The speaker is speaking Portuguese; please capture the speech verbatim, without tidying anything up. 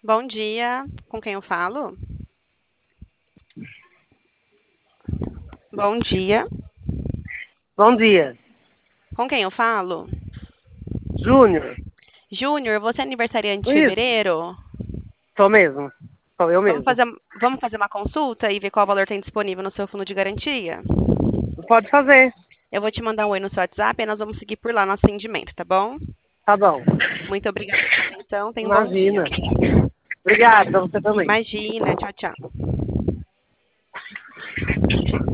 Bom dia, com quem eu falo? Bom dia, Bom dia. com quem eu falo? Júnior. Júnior, você é aniversariante de Isso, fevereiro? sou mesmo. Sou eu Vamos mesmo. fazer, vamos fazer uma consulta e ver qual valor tem disponível no seu fundo de garantia? Pode fazer. Eu vou te mandar um oi no seu WhatsApp e nós vamos seguir por lá nosso atendimento, tá bom? Tá bom. Muito obrigada pela atenção, tenha um bom dia. Imagina. Obrigada, você também. Imagina, tchau, tchau.